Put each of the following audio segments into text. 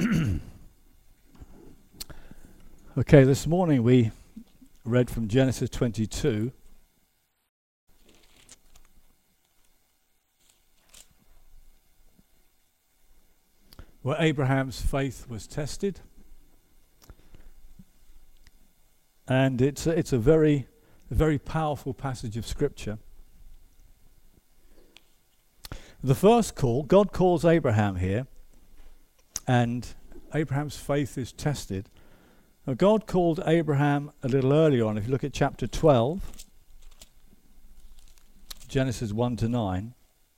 Okay, this morning we read from Genesis 22. Where Abraham's faith was tested. And it's a very powerful passage of Scripture. The first call, God calls Abraham here, and Abraham's faith is tested. Now, God called Abraham a little earlier on. If you look at chapter 12, Genesis 1 to 9.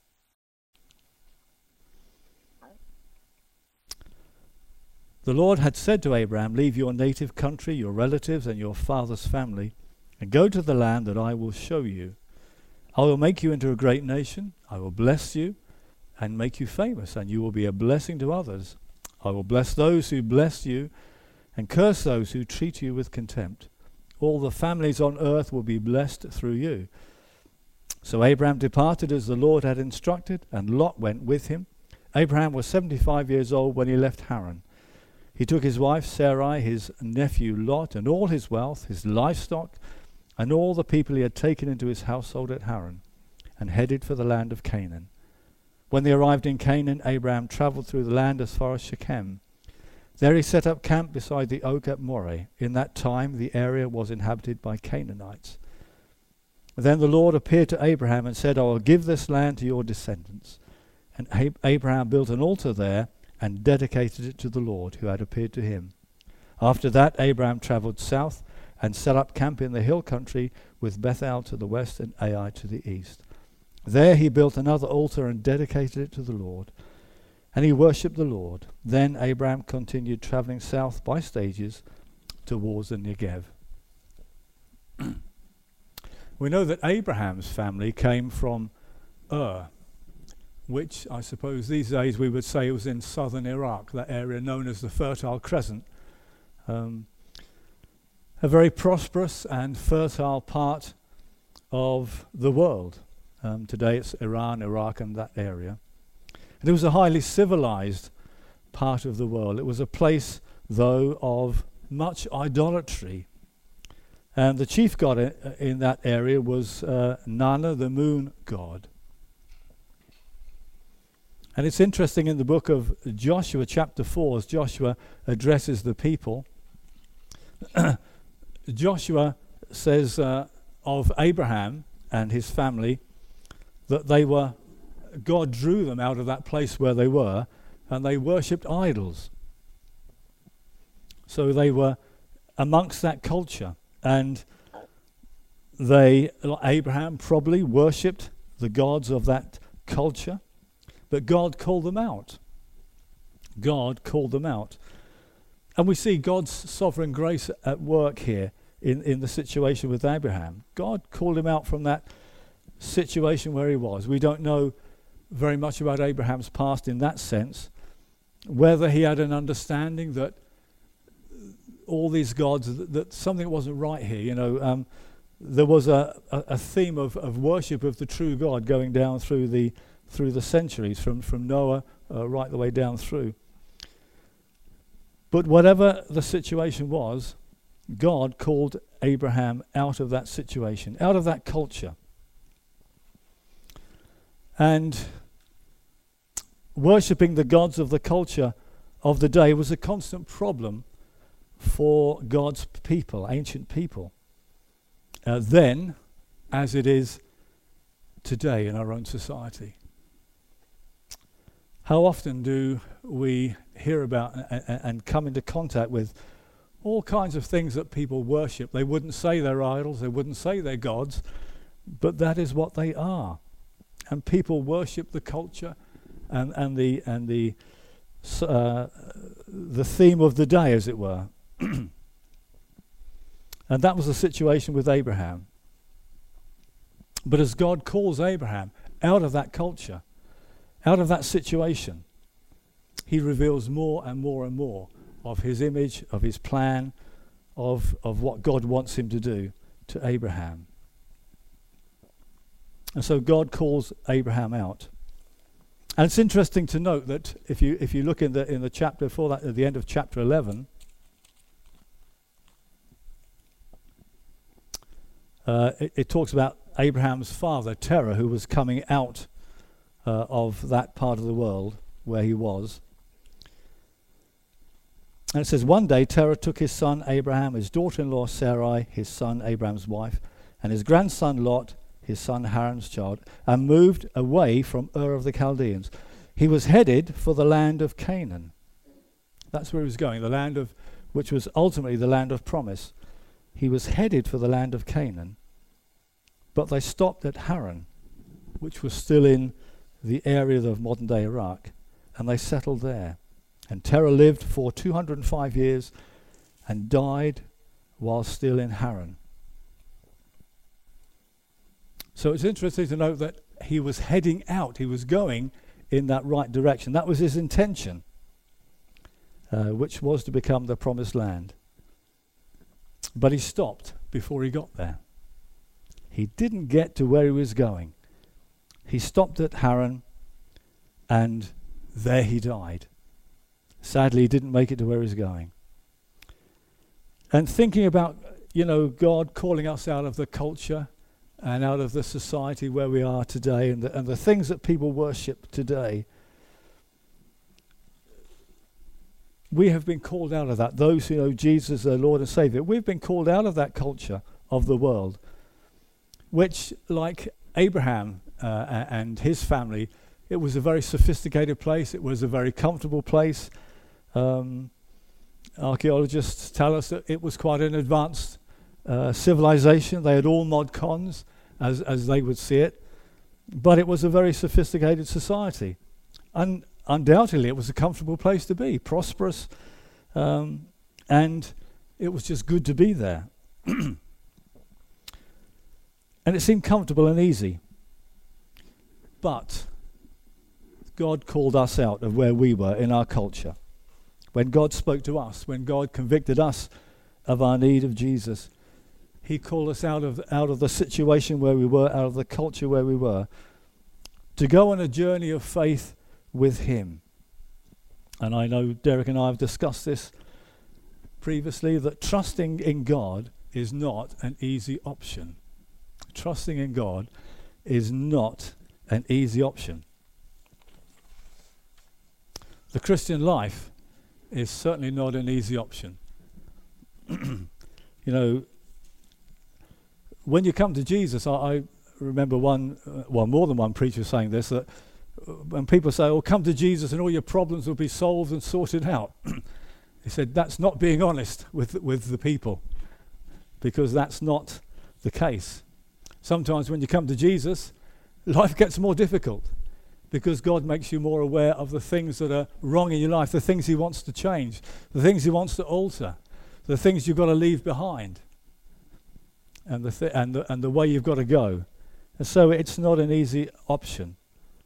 The Lord had said to Abraham, "Leave your native country, your relatives, and your father's family, and go to the land that I will show you. I will make you into a great nation. I will bless you and make you famous, and you will be a blessing to others. I will bless those who bless you, and curse those who treat you with contempt. All the families on earth will be blessed through you." So Abraham departed as the Lord had instructed, and Lot went with him. Abraham was 75 years old when he left Haran. He took his wife Sarai, his nephew Lot, and all his wealth, his livestock, and all the people he had taken into his household at Haran, and headed for the land of Canaan. When they arrived in Canaan, Abraham travelled through the land as far as Shechem. There he set up camp beside the oak at Moreh. In that time the area was inhabited by Canaanites. Then the Lord appeared to Abraham and said, "I will give this land to your descendants." And Abraham built an altar there and dedicated it to the Lord who had appeared to him. After that Abraham travelled south and set up camp in the hill country with Bethel to the west and Ai to the east. There he built another altar and dedicated it to the Lord. And he worshipped the Lord. Then Abraham continued travelling south by stages towards the Negev. We know that Abraham's family came from Ur, which I suppose these days we would say was in southern Iraq, that area known as the Fertile Crescent. A very prosperous and fertile part of the world. Today it's Iran, Iraq and that area. And it was a highly civilized part of the world. It was a place, though, of much idolatry. And the chief god in that area was Nana, the moon god. And it's interesting in the book of Joshua, chapter 4, as Joshua addresses the people, Joshua says of Abraham and his family that God drew them out of that place where they were, and they worshipped idols. So they were amongst that culture, and Abraham probably worshipped the gods of that culture, but God called them out. God called them out. And we see God's sovereign grace at work here in the situation with Abraham. God called him out from that situation where he was. We don't know very much about Abraham's past in that sense, whether he had an understanding that all these gods, that something wasn't right here. There was a theme of worship of the true God going down through the centuries, from Noah right the way down through. But whatever the situation was, God called Abraham out of that situation, out of that culture. And worshipping the gods of the culture of the day was a constant problem for God's people, ancient people, then as it is today in our own society. How often do we hear about and come into contact with all kinds of things that people worship? They wouldn't say they're idols, they wouldn't say they're gods, but that is what they are. And people worship the culture and the theme of the day, as it were. And that was the situation with Abraham. But as God calls Abraham out of that culture, out of that situation, he reveals more and more and more of his image, of his plan, of what God wants him to do to Abraham. And so God calls Abraham out. And it's interesting to note that if you look in the chapter before that, at the end of chapter 11, it talks about Abraham's father, Terah, who was coming out of that part of the world where he was. And it says, one day Terah took his son Abraham, his daughter-in-law Sarai, his son Abraham's wife, and his grandson Lot, his son Haran's child, and moved away from Ur of the Chaldeans. He was headed for the land of Canaan. That's where he was going, the land of, which was ultimately the land of promise. He was headed for the land of Canaan, but they stopped at Haran, which was still in the area of modern-day Iraq, and they settled there. And Terah lived for 205 years and died while still in Haran. So it's interesting to note that he was heading out, he was going in that right direction. That was his intention, which was to become the promised land. But he stopped before he got there. He didn't get to where he was going. He stopped at Haran, and there he died. Sadly, he didn't make it to where he was going. And thinking about, God calling us out of the culture and out of the society where we are today, and the things that people worship today, we have been called out of that. Those who know Jesus as their Lord and Savior, we've been called out of that culture of the world, which, like Abraham and his family, it was a very sophisticated place. It was a very comfortable place. Archaeologists tell us that it was quite an advanced civilization. They had all mod cons, as they would see it, but it was a very sophisticated society. And undoubtedly, it was a comfortable place to be, prosperous, and it was just good to be there. And it seemed comfortable and easy. But God called us out of where we were in our culture. When God spoke to us, when God convicted us of our need of Jesus, he called us out of the situation where we were, out of the culture where we were, to go on a journey of faith with him. And I know Derek and I have discussed this previously, that trusting in God is not an easy option. Trusting in God is not an easy option. The Christian life is certainly not an easy option. When you come to Jesus, I remember more than one preacher saying this, that when people say, oh, come to Jesus and all your problems will be solved and sorted out, he said, that's not being honest with the people, because that's not the case. Sometimes when you come to Jesus, life gets more difficult, because God makes you more aware of the things that are wrong in your life, the things he wants to change, the things he wants to alter, the things you've got to leave behind, and the way you've got to go. And so it's not an easy option.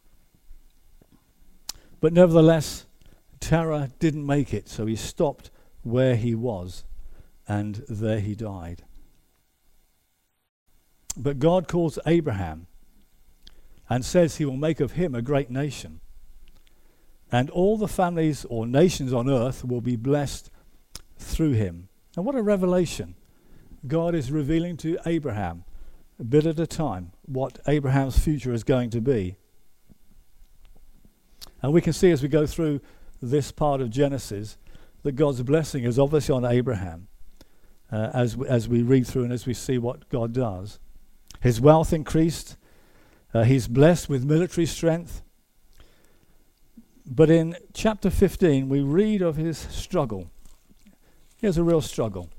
But nevertheless, Terah didn't make it, so he stopped where he was, and there he died. But God calls Abraham and says he will make of him a great nation. And all the families or nations on earth will be blessed through him. And what a revelation. God is revealing to Abraham, a bit at a time, what Abraham's future is going to be. And we can see as we go through this part of Genesis that God's blessing is obviously on Abraham, as we read through and as we see what God does. His wealth increased. He's blessed with military strength. But in chapter 15, we read of his struggle. He has a real struggle.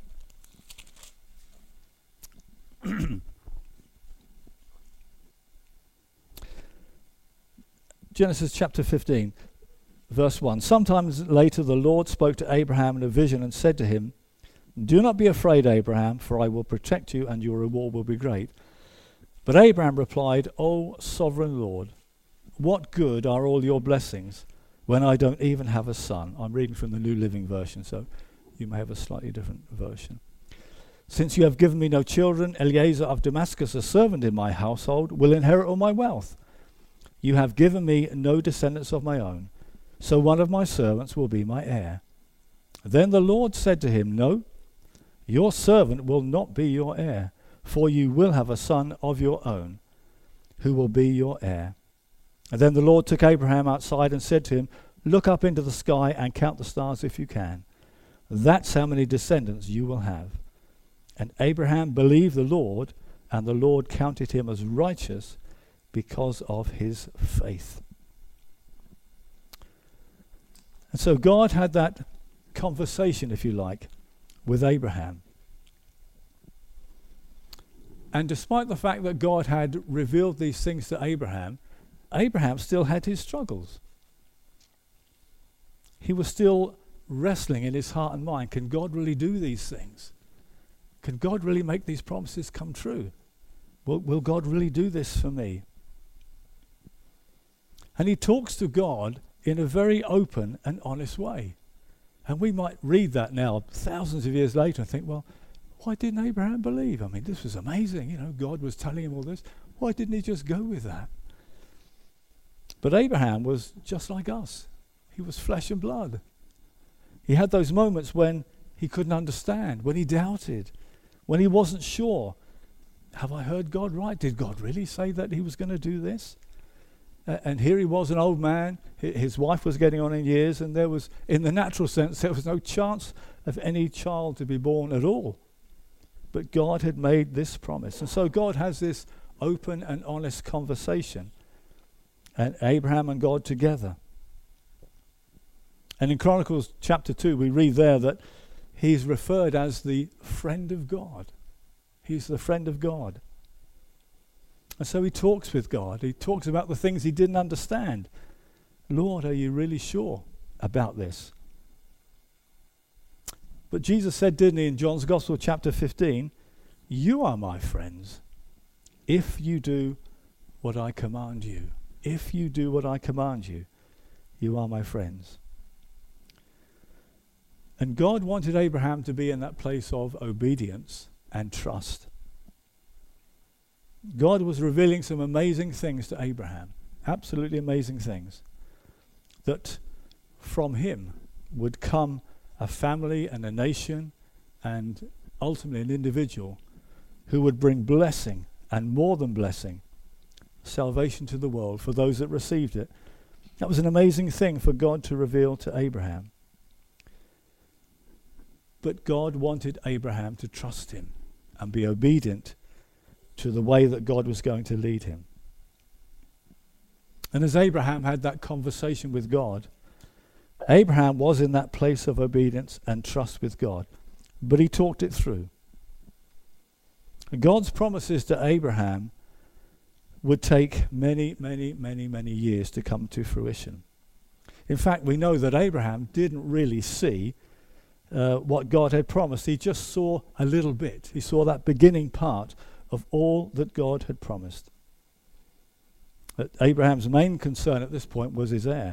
Genesis chapter 15, verse 1. Sometimes later the Lord spoke to Abraham in a vision and said to him, do not be afraid, Abraham, for I will protect you and your reward will be great. But Abraham replied, O sovereign Lord, what good are all your blessings when I don't even have a son? I'm reading from the New Living Version, so you may have a slightly different version. Since you have given me no children, Eliezer of Damascus, a servant in my household, will inherit all my wealth. You have given me no descendants of my own, so one of my servants will be my heir. Then the Lord said to him, No, your servant will not be your heir, for you will have a son of your own, who will be your heir. And then the Lord took Abraham outside and said to him, Look up into the sky and count the stars if you can. That's how many descendants you will have. And Abraham believed the Lord, and the Lord counted him as righteous because of his faith. And so God had that conversation, if you like, with Abraham. And despite the fact that God had revealed these things to Abraham, Abraham still had his struggles. He was still wrestling in his heart and mind. Can God really do these things? Can God really make these promises come true? Will God really do this for me? And he talks to God in a very open and honest way. And we might read that now, thousands of years later, and think, well, why didn't Abraham believe? I mean, this was amazing. You know, God was telling him all this. Why didn't he just go with that? But Abraham was just like us. He was flesh and blood. He had those moments when he couldn't understand, when he doubted, when he wasn't sure. Have I heard God right? Did God really say that he was going to do this? And here he was, an old man. His wife was getting on in years, and there was, in the natural sense, there was no chance of any child to be born at all. But God had made this promise. And so God has this open and honest conversation. And Abraham and God together. And in Chronicles chapter 2, we read there that he's referred as the friend of God. He's the friend of God. And so he talks with God. He talks about the things he didn't understand. Lord, are you really sure about this? But Jesus said, didn't he, in John's Gospel, chapter 15, you are my friends if you do what I command you. If you do what I command you, you are my friends. And God wanted Abraham to be in that place of obedience and trust. God was revealing some amazing things to Abraham, absolutely amazing things, that from him would come a family and a nation and ultimately an individual who would bring blessing and more than blessing, salvation to the world for those that received it. That was an amazing thing for God to reveal to Abraham. But God wanted Abraham to trust him and be obedient to the way that God was going to lead him. And as Abraham had that conversation with God, Abraham was in that place of obedience and trust with God, but he talked it through. God's promises to Abraham would take many, many, many, many years to come to fruition. In fact, we know that Abraham didn't really see what God had promised. He just saw a little bit. He saw that beginning part of all that God had promised. That Abraham's main concern at this point was his heir.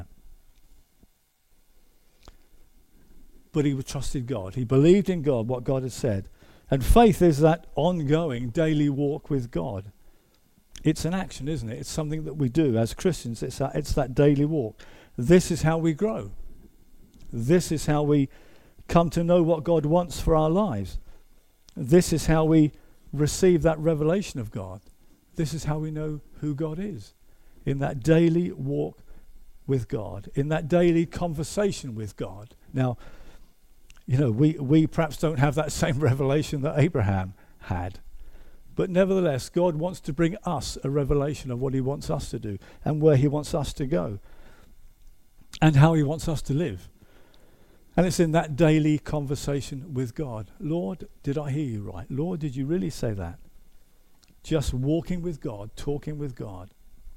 But he trusted God. He believed in God, what God had said. And faith is that ongoing daily walk with God. It's an action, isn't it? It's something that we do as Christians. It's that daily walk. This is how we grow. This is how we come to know what God wants for our lives. This is how we receive that revelation of God. This is how we know who God is. In that daily walk with God. In that daily conversation with God. Now, you know, we perhaps don't have that same revelation that Abraham had. But nevertheless, God wants to bring us a revelation of what he wants us to do and where he wants us to go and how he wants us to live. And it's in that daily conversation with God. Lord, did I hear you right? Lord, did you really say that? Just walking with God, talking with God.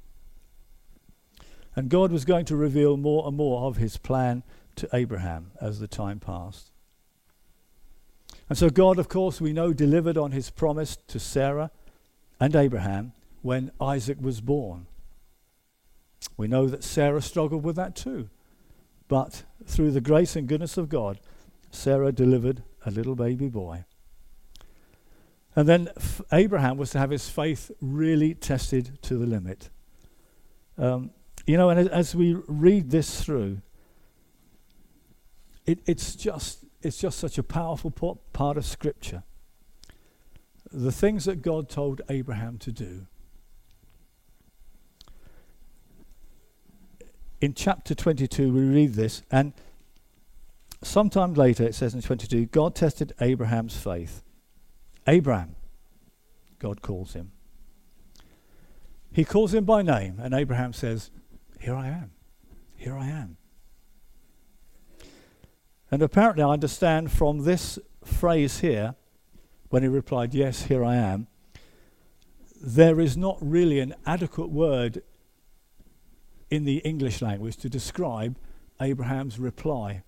And God was going to reveal more and more of his plan to Abraham as the time passed. And so God, of course, we know, delivered on his promise to Sarah and Abraham when Isaac was born. We know that Sarah struggled with that too. But through the grace and goodness of God, Sarah delivered a little baby boy. And then Abraham was to have his faith really tested to the limit. And as we read this through, it's just such a powerful part of Scripture. The things that God told Abraham to do. In chapter 22 we read this, and sometime later it says in 22, God tested Abraham's faith. Abraham, God calls him. He calls him by name, and Abraham says, "Here I am. Here I am." And apparently I understand from this phrase here, when he replied, "Yes, here I am," there is not really an adequate word in the English language to describe Abraham's reply.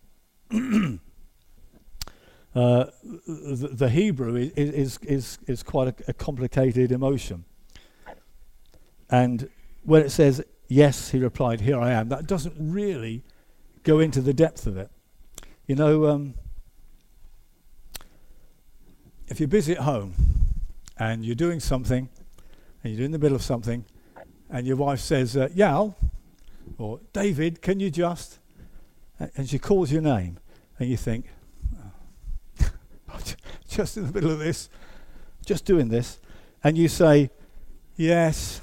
The Hebrew is quite a complicated emotion. And when it says, "Yes," he replied, "Here I am," that doesn't really go into the depth of it. You know, if you're busy at home and you're doing something and you're in the middle of something and your wife says, "Yal," or "David, can you just," and she calls your name and you think, "Oh, just in the middle of this, just doing this," and you say, "Yes."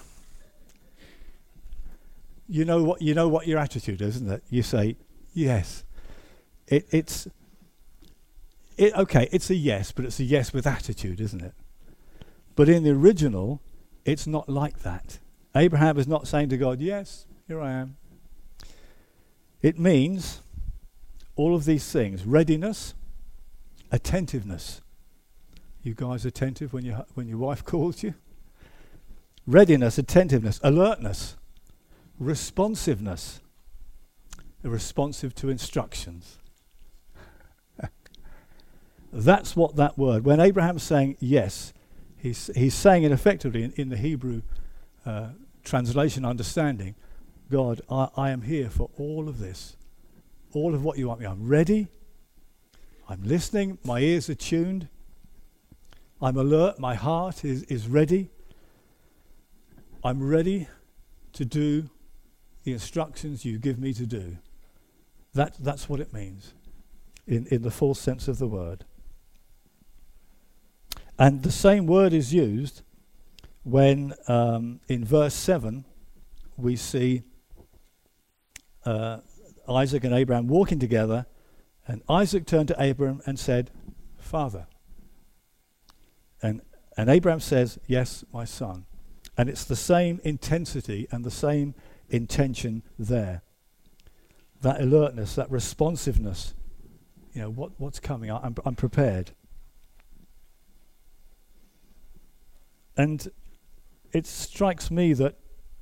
You know what your attitude is, isn't it? You say, "Yes." It's a yes, but it's a yes with attitude, isn't it? But in the original, it's not like that. Abraham is not saying to God, "Yes, here I am." It means all of these things: readiness, attentiveness. You guys attentive when your wife calls you? Readiness, attentiveness, alertness, responsiveness, responsive to instructions. That's what that word, when Abraham's saying yes, he's saying it effectively in the Hebrew translation understanding, "God, I am here for all of this, all of what you want me. I'm ready, I'm listening, my ears are tuned, I'm alert, my heart is ready, I'm ready to do the instructions you give me to do." That's what it means in the full sense of the word. And the same word is used when in verse 7 we see Isaac and Abraham walking together, and Isaac turned to Abraham and said, "Father." And Abraham says, "Yes, my son." And it's the same intensity and the same intention there. That alertness, that responsiveness. You know, what's coming? I'm prepared. And it strikes me that,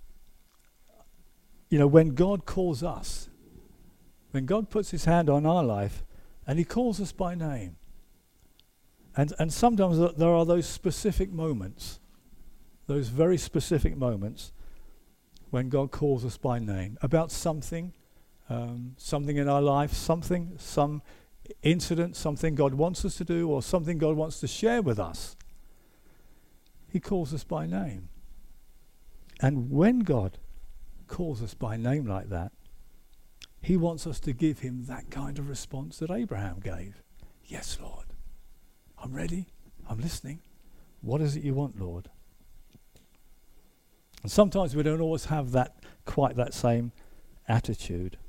you know, when God calls us, when God puts his hand on our life and he calls us by name, and sometimes there are those specific moments, those very specific moments when God calls us by name about something, something in our life, some incident, something God wants us to do, or something God wants to share with us. He calls us by name. And when God calls us by name like that, he wants us to give him that kind of response that Abraham gave. "Yes, Lord. I'm ready. I'm listening. What is it you want, Lord?" And sometimes we don't always have quite that same attitude.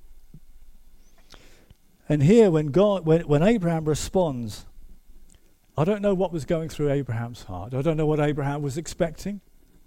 And here when Abraham responds, I don't know what was going through Abraham's heart. I don't know what Abraham was expecting.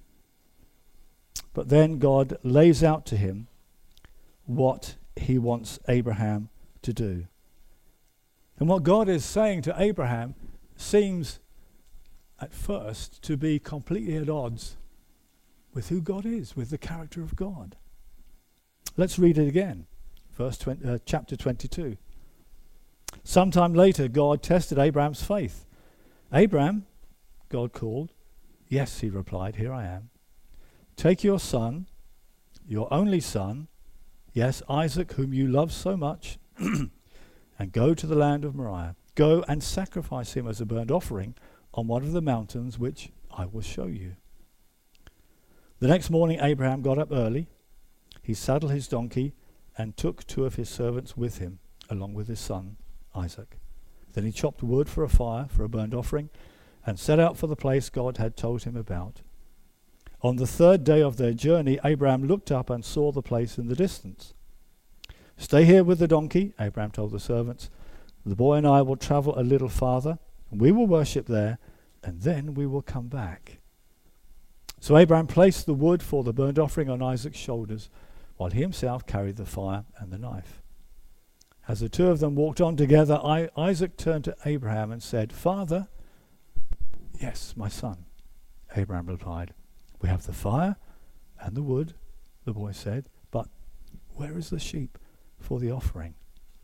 But then God lays out to him what he wants Abraham to do. And what God is saying to Abraham seems at first to be completely at odds with who God is, with the character of God. Let's read it again. Chapter 22. Sometime later, God tested Abraham's faith. "Abraham," God called. "Yes," he replied, "here I am. Take your son, your only son, yes, Isaac, whom you love so much, and go to the land of Moriah. Go and sacrifice him as a burnt offering on one of the mountains which I will show you." The next morning Abraham got up early, he saddled his donkey and took 2 of his servants with him, along with his son Isaac. Then he chopped wood for a fire, for a burnt offering, and set out for the place God had told him about. On the 3rd day of their journey, Abraham looked up and saw the place in the distance. "Stay here with the donkey," Abraham told the servants. "The boy and I will travel a little farther, and we will worship there, and then we will come back." So Abraham placed the wood for the burnt offering on Isaac's shoulders, while he himself carried the fire and the knife. As the 2 of them walked on together, Isaac turned to Abraham and said, "Father?" "Yes, my son," Abraham replied. "We have the fire and the wood," the boy said, "but where is the sheep for the offering?"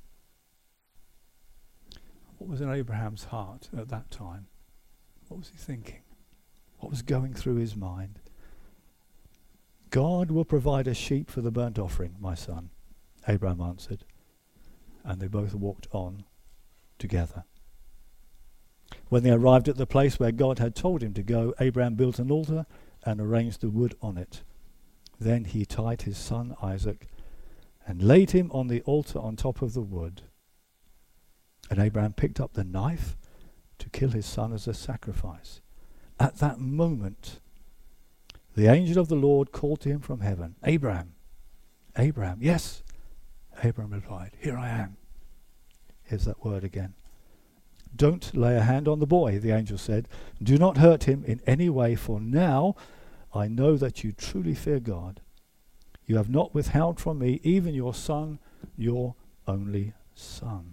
What was in Abraham's heart at that time? What was he thinking? What was going through his mind? "God will provide a sheep for the burnt offering, my son," Abraham answered. And they both walked on together. When they arrived at the place where God had told him to go, Abraham built an altar and arranged the wood on it. Then he tied his son Isaac and laid him on the altar on top of the wood. And Abraham picked up the knife to kill his son as a sacrifice. At that moment, the angel of the Lord called to him from heaven, "Abraham, Abraham." "Yes," Abraham replied, "Here I am." Here's that word again. "Don't lay a hand on the boy," the angel said. "Do not hurt him in any way, for now I know that you truly fear God. You have not withheld from me even your son, your only son."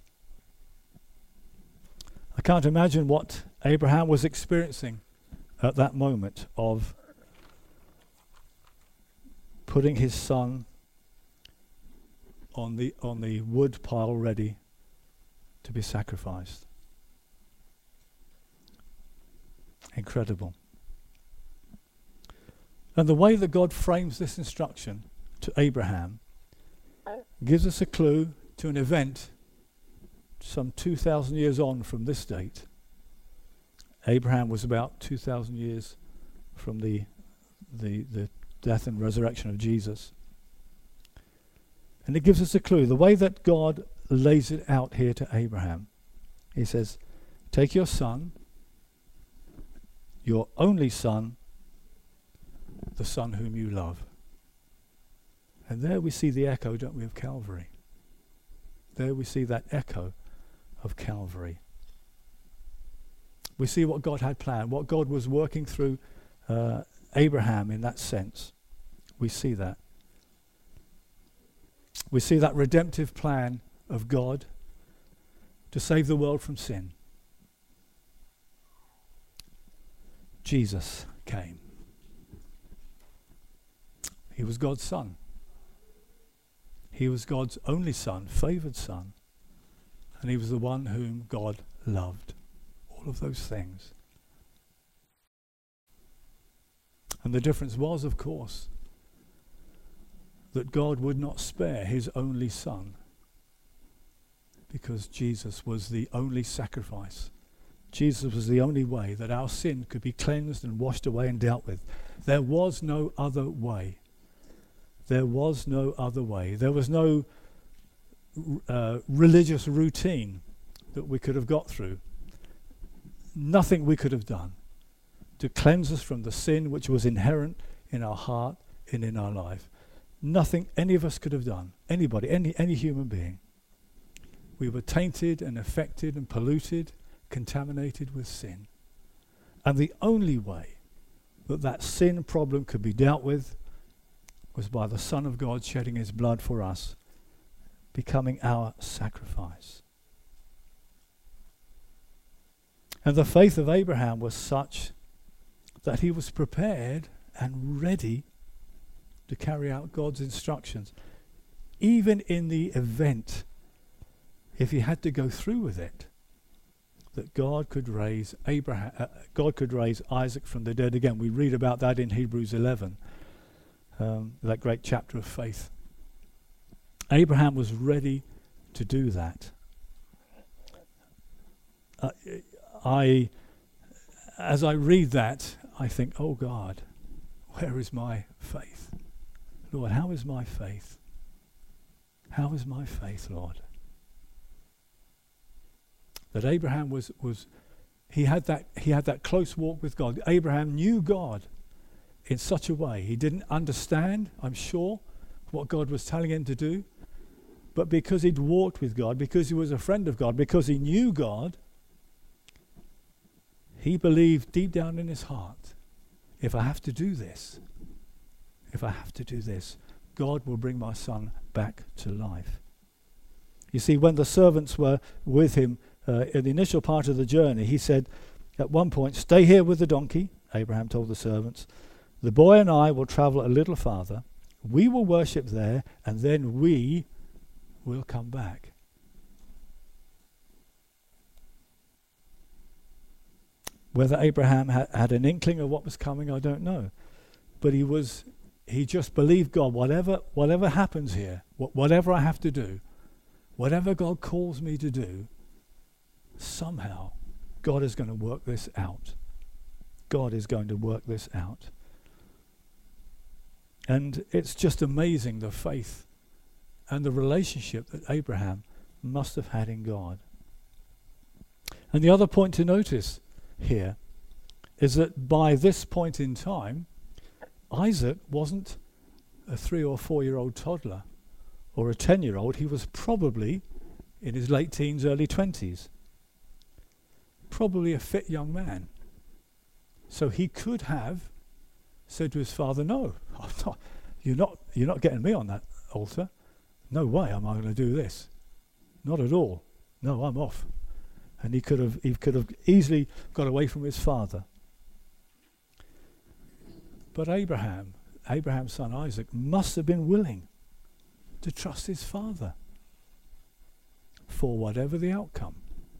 I can't imagine what Abraham was experiencing at that moment of putting his son on the wood pile ready to be sacrificed. Incredible. And the way that God frames this instruction to Abraham gives us a clue to an event some 2,000 years on from this date. Abraham was about 2,000 years from the death and resurrection of Jesus. And it gives us a clue. The way that God lays it out here to Abraham, he says, "Take your son, your only son, the son whom you love." And there we see the echo, don't we, of Calvary. There we see that echo of Calvary. We see what God had planned, what God was working through Abraham in that sense. We see that. We see that redemptive plan of God to save the world from sin. Jesus came. He was God's son. He was God's only son, favored son. And he was the one whom God loved. All of those things. And the difference was, of course, that God would not spare his only son, because Jesus was the only sacrifice. Jesus was the only way that our sin could be cleansed and washed away and dealt with. There was no other way. There was no other way. There was no religious routine that we could have got through. Nothing we could have done to cleanse us from the sin which was inherent in our heart and in our life. Nothing any of us could have done. Anybody, any human being. We were tainted and affected and polluted, contaminated with sin. And the only way that that sin problem could be dealt with was by the Son of God shedding his blood for us, becoming our sacrifice. And the faith of Abraham was such that he was prepared and ready to carry out God's instructions, even in the event, if he had to go through with it, that God could raise Isaac from the dead again. We read about that in Hebrews 11, that great chapter of faith. Abraham was ready to do that. As I read that, I think, oh God, where is my faith? Lord, how is my faith? How is my faith, Lord? That Abraham he had that close walk with God. Abraham knew God in such a way. He didn't understand, I'm sure, what God was telling him to do. But because he'd walked with God, because he was a friend of God, because he knew God, he believed deep down in his heart, if I have to do this, God will bring my son back to life. You see, when the servants were with him in the initial part of the journey, he said at one point, "Stay here with the donkey," Abraham told the servants. "The boy and I will travel a little farther. We will worship there, and then we will come back." Whether Abraham had an inkling of what was coming, I don't know. But he just believed God. Whatever happens here, whatever I have to do, whatever God calls me to do, somehow God is going to work this out. God is going to work this out. And it's just amazing, the faith and the relationship that Abraham must have had in God. And the other point to notice here is that by this point in time, Isaac wasn't a 3 or 4-year-old toddler or a 10-year-old. He was probably in his late teens, early 20s. Probably a fit young man. So he could have said to his father, "No, you're not getting me on that altar. No way am I going to do this. Not at all. No, I'm off." And he could have easily got away from his father. But Abraham's son Isaac, must have been willing to trust his father for whatever the outcome.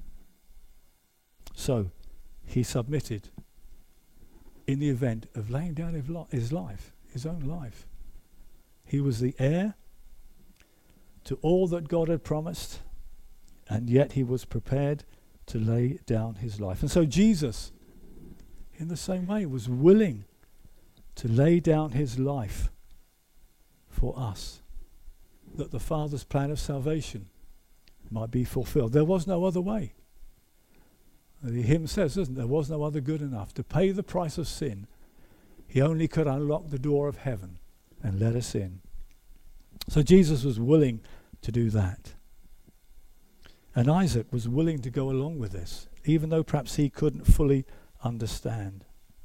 So he submitted in the event of laying down his life, his own life. He was the heir to all that God had promised, and yet he was prepared to lay down his life. And so Jesus, in the same way, was willing to lay down his life for us, that the Father's plan of salvation might be fulfilled. There was no other way. The hymn says, doesn't there, was no other good enough to pay the price of sin. He only could unlock the door of heaven and let us in. So Jesus was willing to do that. And Isaac was willing to go along with this, even though perhaps he couldn't fully understand.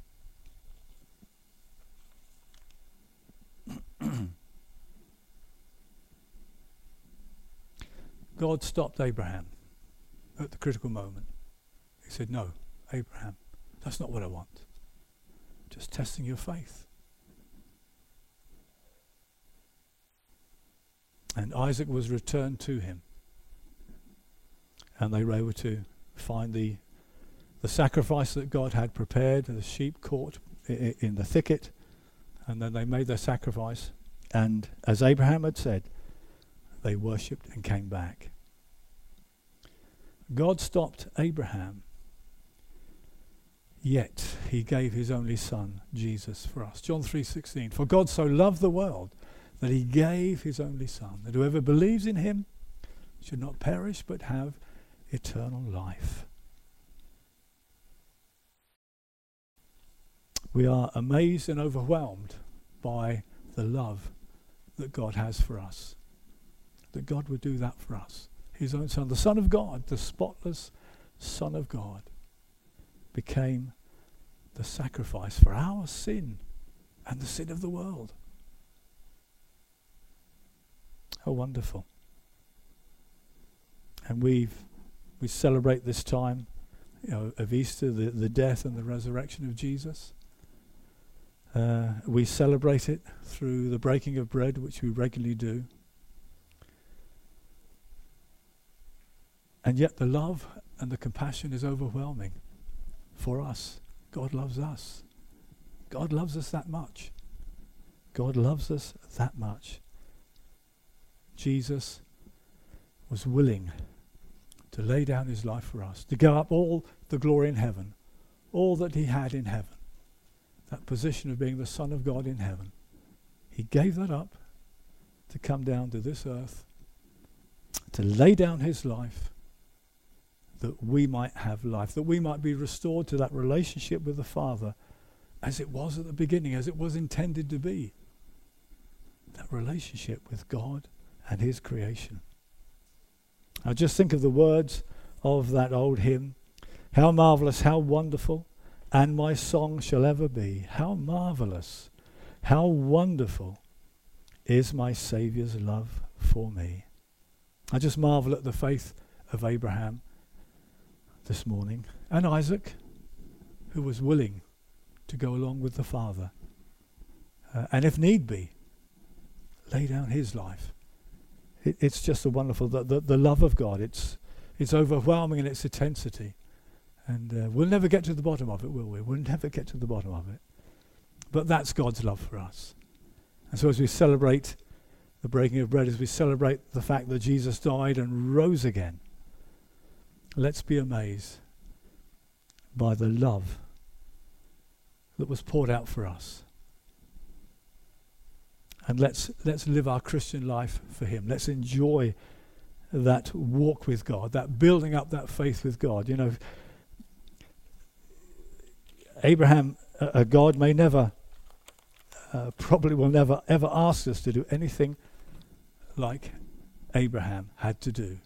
God stopped Abraham at the critical moment. He said, "No, Abraham, that's not what I want. Just testing your faith." And Isaac was returned to him. And they were able to find the sacrifice that God had prepared, the sheep caught in the thicket. And then they made their sacrifice. And as Abraham had said, they worshipped and came back. God stopped Abraham, yet he gave his only son, Jesus, for us. John 3:16, "For God so loved the world that he gave his only son, that whoever believes in him should not perish but have eternal life." We are amazed and overwhelmed by the love that God has for us. That God would do that for us. His own son, the Son of God, the spotless Son of God, became the sacrifice for our sin and the sin of the world. How wonderful. And we celebrate this time, of Easter, the death and the resurrection of Jesus. We celebrate it through the breaking of bread, which we regularly do. And yet the love and the compassion is overwhelming for us. God loves us. God loves us that much. God loves us that much. Jesus was willing to lay down his life for us, to give up all the glory in heaven, all that he had in heaven, that position of being the Son of God in heaven. He gave that up to come down to this earth, to lay down his life, that we might have life, that we might be restored to that relationship with the Father as it was at the beginning, as it was intended to be. That relationship with God and his creation. Now just think of the words of that old hymn. How marvellous, how wonderful, and my song shall ever be. How marvellous, how wonderful is my Saviour's love for me. I just marvel at the faith of Abraham this morning, and Isaac, who was willing to go along with the Father, and if need be, lay down his life. It's just a wonderful, the love of God, it's overwhelming in its intensity, and we'll never get to the bottom of it, will we? We'll never get to the bottom of it. But that's God's love for us. And so as we celebrate the breaking of bread, as we celebrate the fact that Jesus died and rose again, let's be amazed by the love that was poured out for us. And let's live our Christian life for him. Let's enjoy that walk with God, that building up that faith with God. You know, Abraham, God may never, probably will never ever ask us to do anything like Abraham had to do.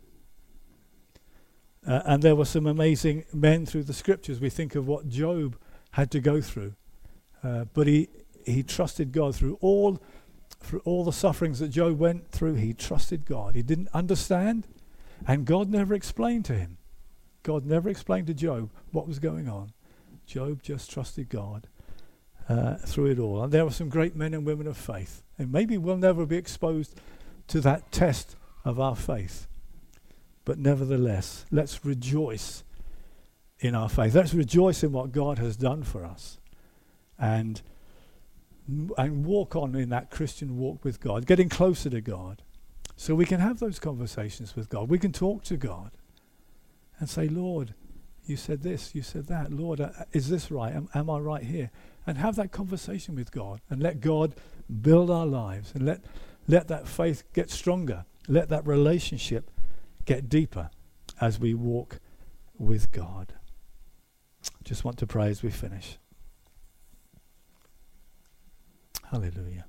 And there were some amazing men through the scriptures. We think of what Job had to go through. But he trusted God through all the sufferings that Job went through. He trusted God. He didn't understand, and God never explained to him. God never explained to Job what was going on. Job just trusted God through it all. And there were some great men and women of faith. And maybe we'll never be exposed to that test of our faith. But nevertheless, let's rejoice in our faith. Let's rejoice in what God has done for us. And walk on in that Christian walk with God, getting closer to God, so we can have those conversations with God. We can talk to God and say, Lord, you said this, you said that. Lord, is this right? Am I right here? And have that conversation with God and let God build our lives, and let that faith get stronger. Let that relationship get deeper as we walk with God. Just want to pray as we finish. Hallelujah.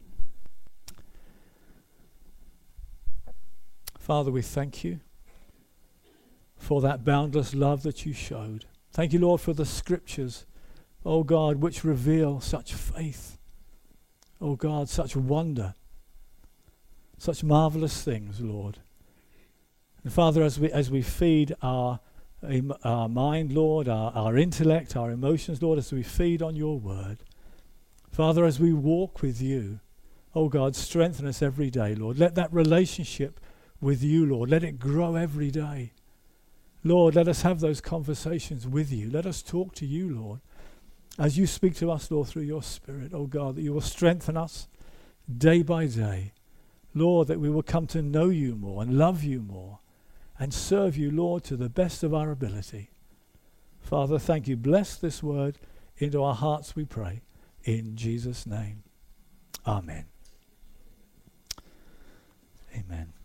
Father, we thank you for that boundless love that you showed. Thank you, Lord, for the scriptures, oh God, which reveal such faith. Oh God, such wonder, such marvelous things, Lord. And Father, as we feed our mind, Lord, our intellect, our emotions, Lord, as we feed on your word, Father, as we walk with you, oh God, strengthen us every day, Lord. Let that relationship with you, Lord, let it grow every day. Lord, let us have those conversations with you. Let us talk to you, Lord, as you speak to us, Lord, through your Spirit, oh God, that you will strengthen us day by day. Lord, that we will come to know you more and love you more and serve you, Lord, to the best of our ability. Father, thank you. Bless this word into our hearts, we pray. In Jesus' name, amen. Amen.